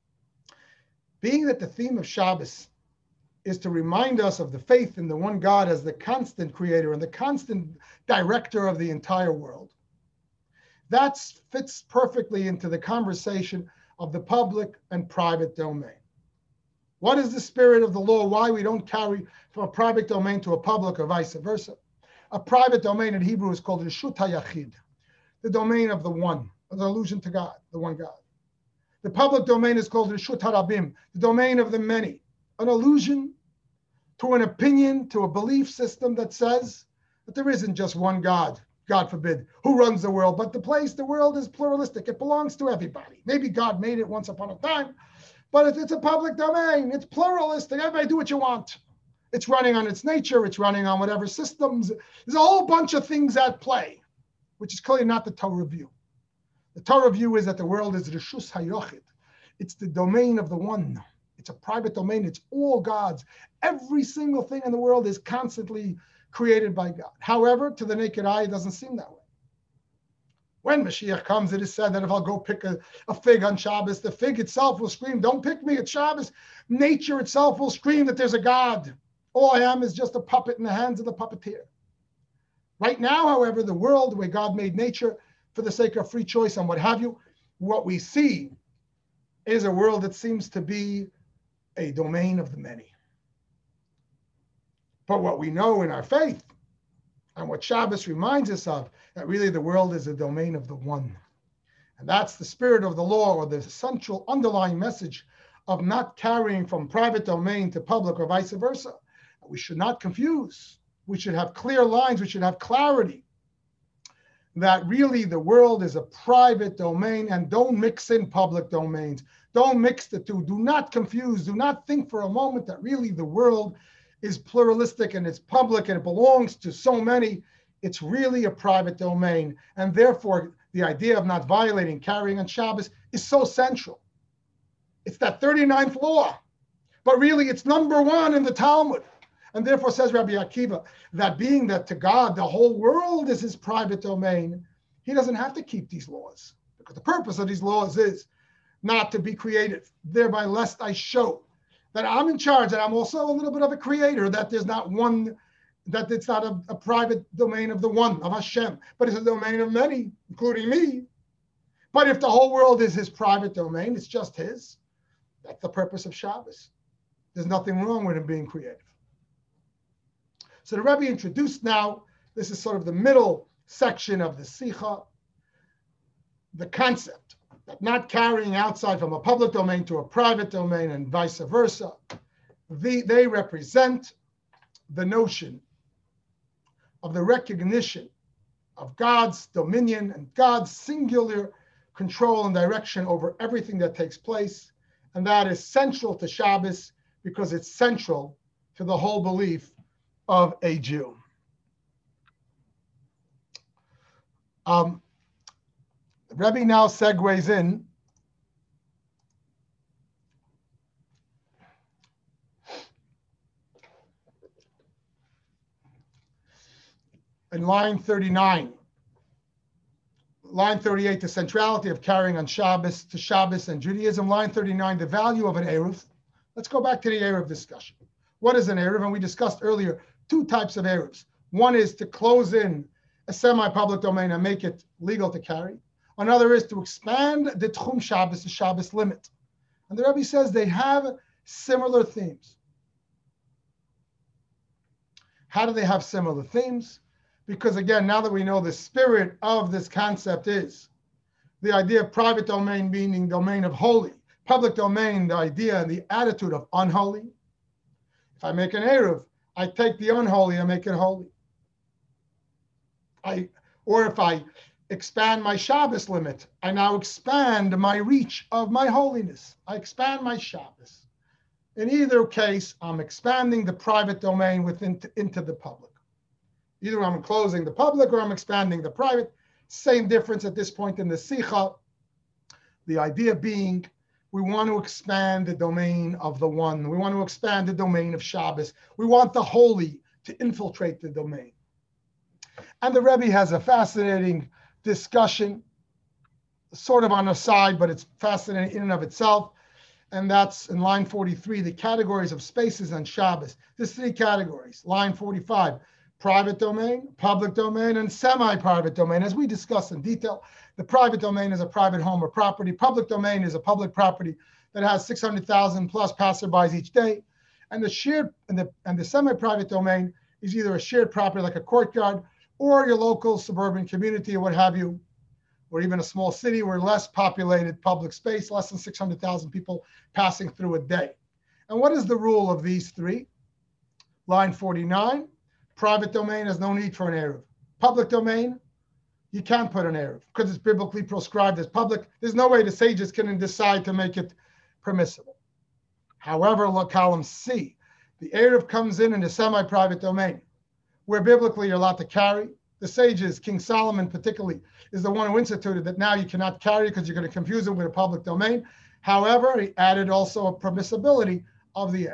Being that the theme of Shabbos is to remind us of the faith in the one God as the constant creator and the constant director of the entire world, that fits perfectly into the conversation of the public and private domain. What is the spirit of the law? Why we don't carry from a private domain to a public or vice versa? A private domain in Hebrew is called Reshut HaYachid, the domain of the one, an allusion to God, the one God. The public domain is called Reshut HaRabim, the domain of the many, an allusion to an opinion, to a belief system that says that there isn't just one God, God forbid, who runs the world, but the world is pluralistic. It belongs to everybody. Maybe God made it once upon a time, but it's a public domain. It's pluralistic. Everybody do what you want. It's running on its nature. It's running on whatever systems. There's a whole bunch of things at play, which is clearly not the Torah view. The Torah view is that the world is Reshus HaYachid. It's the domain of the one. It's a private domain. It's all God's. Every single thing in the world is constantly created by God. However, to the naked eye, it doesn't seem that way. When Mashiach comes, it is said that if I'll go pick a fig on Shabbos, the fig itself will scream, don't pick me, it's Shabbos. Nature itself will scream that there's a God. All I am is just a puppet in the hands of the puppeteer. Right now, however, the world, the way God made nature for the sake of free choice and what have you, what we see is a world that seems to be a domain of the many. But what we know in our faith and what Shabbos reminds us of, that really the world is a domain of the one. And that's the spirit of the law, or the central underlying message of not carrying from private domain to public or vice versa. We should not confuse. We should have clear lines. We should have clarity that really the world is a private domain, and don't mix in public domains. Don't mix the two. Do not confuse. Do not think for a moment that really the world is pluralistic and it's public and it belongs to so many. It's really a private domain. And therefore, the idea of not violating carrying on Shabbos is so central. It's that 39th law. But really, it's number 1 in the Talmud. And therefore, says Rabbi Akiva, that being that to God, the whole world is his private domain, he doesn't have to keep these laws. Because the purpose of these laws is not to be creative, thereby lest I show that I'm in charge, that I'm also a little bit of a creator, that there's not one, that it's not a private domain of the one, of Hashem, but it's a domain of many, including me. But if the whole world is his private domain, it's just his. That's the purpose of Shabbos. There's nothing wrong with him being creative. So the Rebbe introduced now, this is sort of the middle section of the Sikha, the concept that not carrying outside from a public domain to a private domain and vice versa, they represent the notion of the recognition of God's dominion and God's singular control and direction over everything that takes place. And that is central to Shabbos because it's central to the whole belief of a Jew. The Rebbe now segues in line 39. Line 38, the centrality of carrying on Shabbos to Shabbos and Judaism. Line 39, the value of an Eruv. Let's go back to the Eruv discussion. What is an Eruv? And we discussed earlier two types of Eruvs. One is to close in a semi-public domain and make it legal to carry. Another is to expand the Tchum Shabbos, the Shabbos limit. And the Rebbe says they have similar themes. How do they have similar themes? Because again, now that we know the spirit of this concept is the idea of private domain meaning domain of holy, public domain, the idea and the attitude of unholy. If I make an Eruv, I take the unholy and make it holy. Or if I expand my Shabbos limit, I now expand my reach of my holiness. I expand my Shabbos. In either case, I'm expanding the private domain into the public. Either I'm closing the public or I'm expanding the private. Same difference at this point in the Sikha. The idea being we want to expand the domain of the one. We want to expand the domain of Shabbos. We want the holy to infiltrate the domain. And the Rebbe has a fascinating discussion, sort of on a side, but it's fascinating in and of itself. And that's in line 43, the categories of spaces on Shabbos. There's three categories. Line 45, private domain, public domain, and semi-private domain. As we discussed in detail, the private domain is a private home or property. Public domain is a public property that has 600,000 plus passerbys each day. And the shared and the semi-private domain is either a shared property like a courtyard or your local suburban community or what have you, or even a small city where less populated public space, less than 600,000 people passing through a day. And what is the rule of these three? Line 49, private domain has no need for an Eruv. Public domain, you can't put an Eruv because it's biblically proscribed as public. There's no way the sages can decide to make it permissible. However, look, column C, the Eruv comes in the semi-private domain, where biblically you're allowed to carry. The sages, King Solomon particularly, is the one who instituted that now you cannot carry because you're going to confuse it with a public domain. However, he added also a permissibility of the Eruv.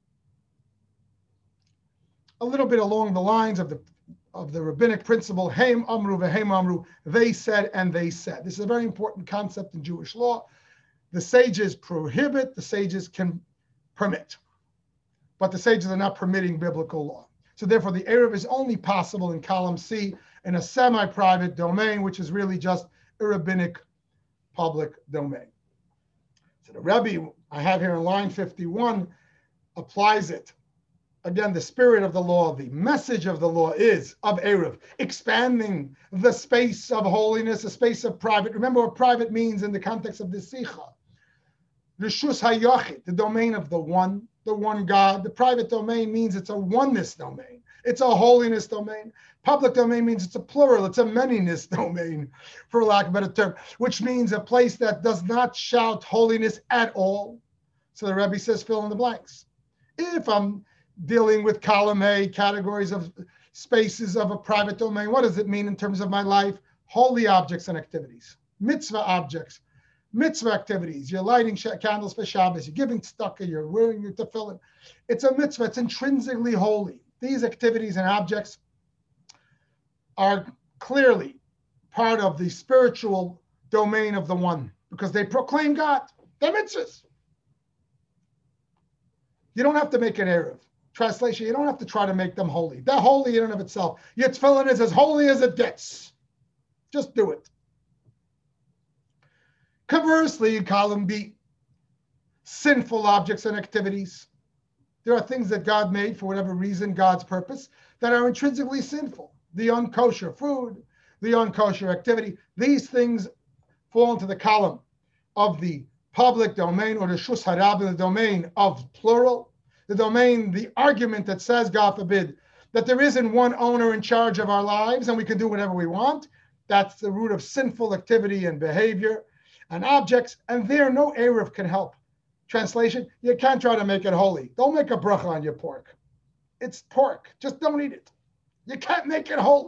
A little bit along the lines of the rabbinic principle, Heim Amru v'Heim Amru, they said and they said. This is a very important concept in Jewish law. The sages prohibit, the sages can permit. But the sages are not permitting biblical law. So therefore, the Eruv is only possible in column C in a semi-private domain, which is really just a rabbinic public domain. So the Rebbe, I have here in line 51, applies it. Again, the spirit of the law, the message of the law is of Eruv, expanding the space of holiness, a space of private. Remember what private means in the context of the Sikha. Rishus HaYachid, the domain of the one God. The private domain means it's a oneness domain. It's a holiness domain. Public domain means it's a plural. It's a manyness domain, for lack of a better term, which means a place that does not shout holiness at all. So the Rebbe says, fill in the blanks. If I'm dealing with column A, categories of spaces of a private domain, what does it mean in terms of my life? Holy objects and activities, mitzvah objects, mitzvah activities. You're lighting candles for Shabbos, you're giving tzedakah, you're wearing your tefillin. It's a mitzvah, it's intrinsically holy. These activities and objects are clearly part of the spiritual domain of the one because they proclaim God. They're mitzvahs. You don't have to make an Eruv. Translation, you don't have to try to make them holy. They're holy in and of itself. Your tefillin is as holy as it gets. Just do it. Conversely, in column B, sinful objects and activities. There are things that God made for whatever reason, God's purpose, that are intrinsically sinful. The unkosher food, the unkosher activity, these things fall into the column of the public domain, or the shus harabim, the domain of plural, the domain, the argument that says, God forbid, that there isn't one owner in charge of our lives and we can do whatever we want. That's the root of sinful activity and behavior and objects, and there no eruv can help. Translation, you can't try to make it holy. Don't make a bracha on your pork. It's pork. Just don't eat it. You can't make it holy.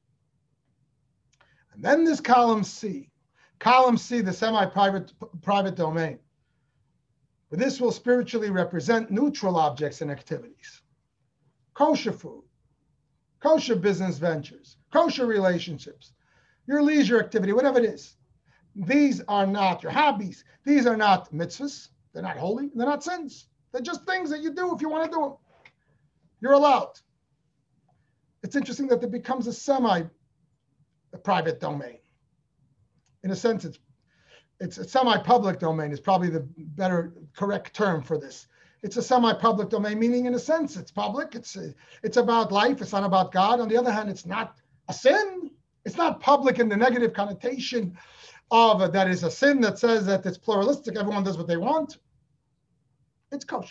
And then there's column C. Column C, the semi-private domain. But this will spiritually represent neutral objects and activities. Kosher food, kosher business ventures, kosher relationships, your leisure activity, whatever it is. These are not your hobbies. These are not mitzvahs. They're not holy. They're not sins. They're just things that you do if you want to do them. You're allowed. It's interesting that it becomes a semi-private domain. In a sense, it's a semi-public domain is probably the better, correct term for this. It's a semi-public domain, meaning in a sense, it's public. It's about life. It's not about God. On the other hand, it's not a sin. It's not public in the negative connotation of that is a sin that says that it's pluralistic. Everyone does what they want. It's kosher.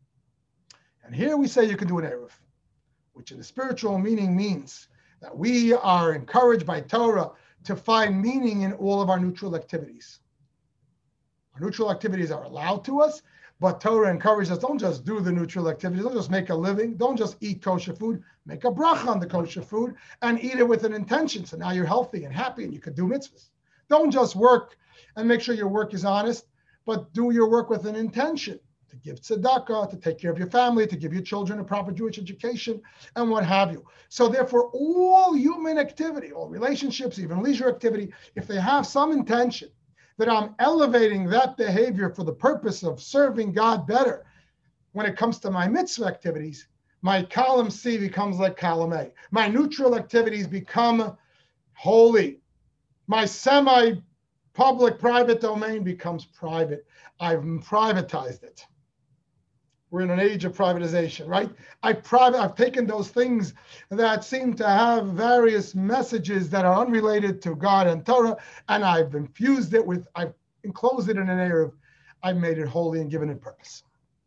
And here we say you can do an eruv, which in the spiritual meaning means that we are encouraged by Torah to find meaning in all of our neutral activities. Our neutral activities are allowed to us, but Torah encourages us, don't just do the neutral activities, don't just make a living, don't just eat kosher food, make a bracha on the kosher food and eat it with an intention. So now you're healthy and happy and you could do mitzvahs. Don't just work and make sure your work is honest, but do your work with an intention to give tzedakah, to take care of your family, to give your children a proper Jewish education, and what have you. So therefore, all human activity, all relationships, even leisure activity, if they have some intention that I'm elevating that behavior for the purpose of serving God better, when it comes to my mitzvah activities, my column C becomes like column A. My neutral activities become holy. My semi-public private domain becomes private. I've privatized it. We're in an age of privatization, right? I've taken those things that seem to have various messages that are unrelated to God and Torah, and I've infused it with, I've enclosed it in an area of, I've made it holy and given it purpose.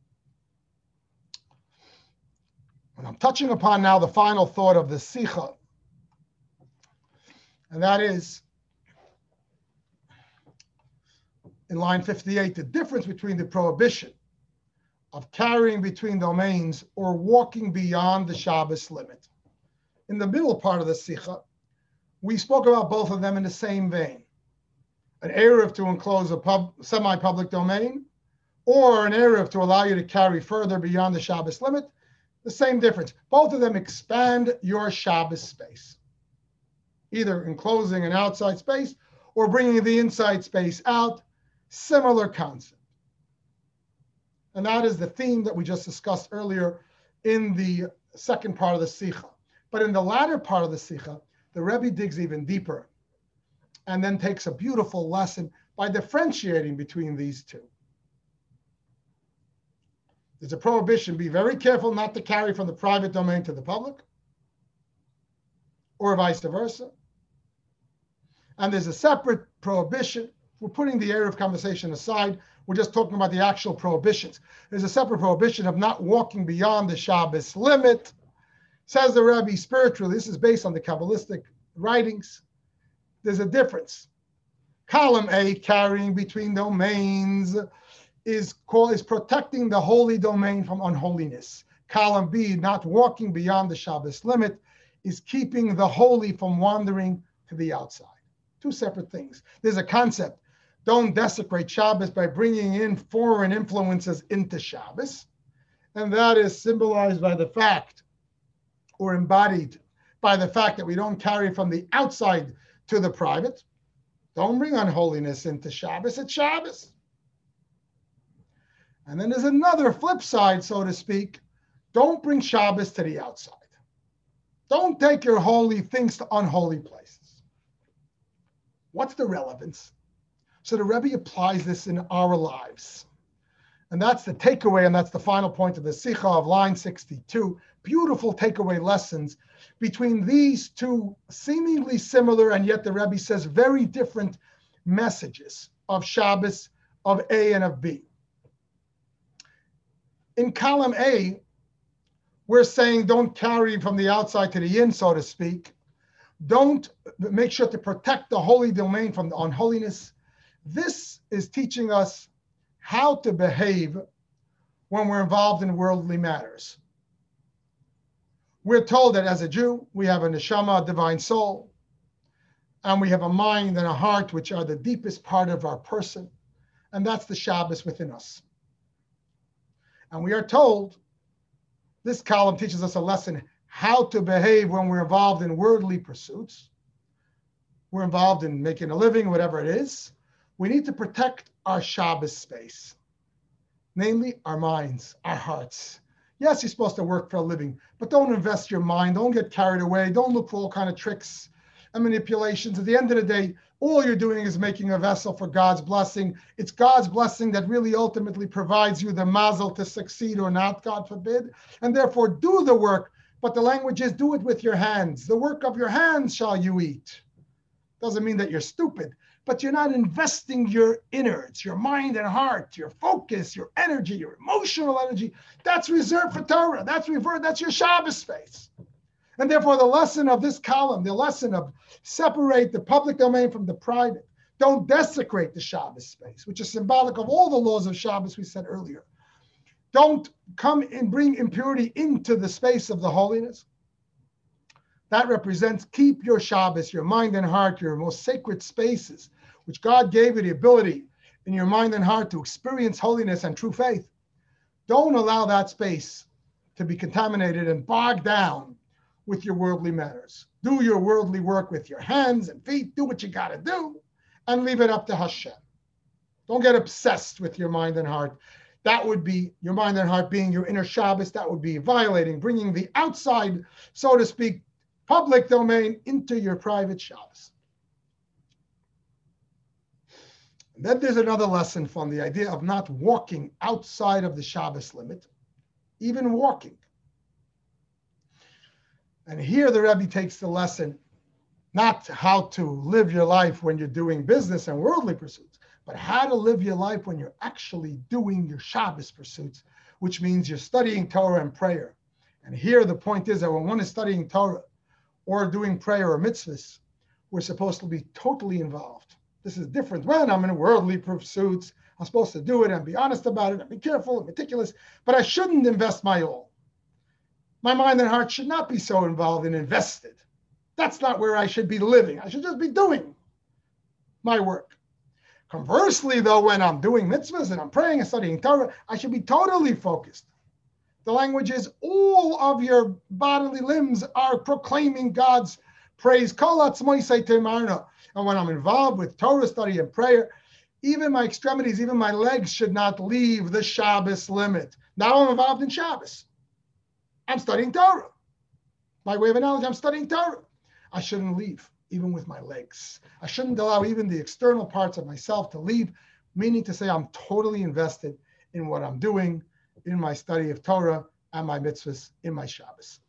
And I'm touching upon now the final thought of the Sikha, and that is, in line 58, the difference between the prohibition of carrying between domains or walking beyond the Shabbos limit. In the middle part of the Sikha, we spoke about both of them in the same vein. An eruv to enclose a semi-public domain, or an eruv to allow you to carry further beyond the Shabbos limit, the same difference. Both of them expand your Shabbos space, either enclosing an outside space or bringing the inside space out. Similar concept. And that is the theme that we just discussed earlier in the second part of the Sikha. But in the latter part of the Sikha, the Rebbe digs even deeper and then takes a beautiful lesson by differentiating between these two. There's a prohibition, be very careful not to carry from the private domain to the public, or vice versa. And there's a separate prohibition. We're putting the area of conversation aside. We're just talking about the actual prohibitions. There's a separate prohibition of not walking beyond the Shabbos limit. Says the Rebbe, spiritually, this is based on the Kabbalistic writings. There's a difference. Column A, carrying between domains, is protecting the holy domain from unholiness. Column B, not walking beyond the Shabbos limit, is keeping the holy from wandering to the outside. Two separate things. There's a concept. Don't desecrate Shabbos by bringing in foreign influences into Shabbos. And that is symbolized by the fact, or embodied by the fact, that we don't carry from the outside to the private. Don't bring unholiness into Shabbos. It's Shabbos. And then there's another flip side, so to speak. Don't bring Shabbos to the outside. Don't take your holy things to unholy places. What's the relevance? So the Rebbe applies this in our lives. And that's the takeaway, and that's the final point of the Sikha of line 62. Beautiful takeaway lessons between these two seemingly similar, and yet the Rebbe says very different messages of Shabbos, of A and of B. In column A, we're saying don't carry from the outside to the in, so to speak. Don't make sure to protect the holy domain from the unholiness. This is teaching us how to behave when we're involved in worldly matters. We're told that as a Jew, we have a neshama, a divine soul, and we have a mind and a heart, which are the deepest part of our person, and that's the Shabbos within us. And we are told, this column teaches us a lesson how to behave when we're involved in worldly pursuits. We're involved in making a living, whatever it is. We need to protect our Shabbos space, namely our minds, our hearts. Yes, you're supposed to work for a living, but don't invest your mind. Don't get carried away. Don't look for all kinds of tricks and manipulations. At the end of the day, all you're doing is making a vessel for God's blessing. It's God's blessing that really ultimately provides you the mazel to succeed or not, God forbid. And therefore, do the work. But the language is, do it with your hands. The work of your hands shall you eat. Doesn't mean that you're stupid, but you're not investing your innards, your mind and heart, your focus, your energy, your emotional energy. That's reserved for Torah. That's your Shabbos space. And therefore, the lesson of this column, the lesson of separate the public domain from the private, don't desecrate the Shabbos space, which is symbolic of all the laws of Shabbos we said earlier. Don't come and bring impurity into the space of the holiness. That represents keep your Shabbos, your mind and heart, your most sacred spaces, which God gave you the ability in your mind and heart to experience holiness and true faith. Don't allow that space to be contaminated and bogged down with your worldly matters. Do your worldly work with your hands and feet. Do what you got to do and leave it up to Hashem. Don't get obsessed with your mind and heart. That would be your mind and heart being your inner Shabbos. That would be violating, bringing the outside, so to speak, public domain into your private Shabbos. And then there's another lesson from the idea of not walking outside of the Shabbos limit, even walking. And here the Rebbe takes the lesson, not how to live your life when you're doing business and worldly pursuits, but how to live your life when you're actually doing your Shabbos pursuits, which means you're studying Torah and prayer. And here the point is that when one is studying Torah or doing prayer or mitzvahs, we're supposed to be totally involved. This is different when I'm in worldly pursuits. I'm supposed to do it and be honest about it and be careful and meticulous, but I shouldn't invest my all. My mind and heart should not be so involved and invested. That's not where I should be living. I should just be doing my work. Conversely, though, when I'm doing mitzvahs and I'm praying and studying Torah, I should be totally focused. The language is all of your bodily limbs are proclaiming God's praise. Kol atzmosei temarna. And when I'm involved with Torah study and prayer, even my extremities, even my legs should not leave the Shabbos limit. Now I'm involved in Shabbos. I'm studying Torah. By way of analogy, I'm studying Torah. I shouldn't leave, even with my legs. I shouldn't allow even the external parts of myself to leave, meaning to say I'm totally invested in what I'm doing, in my study of Torah and my mitzvahs, in my Shabbos.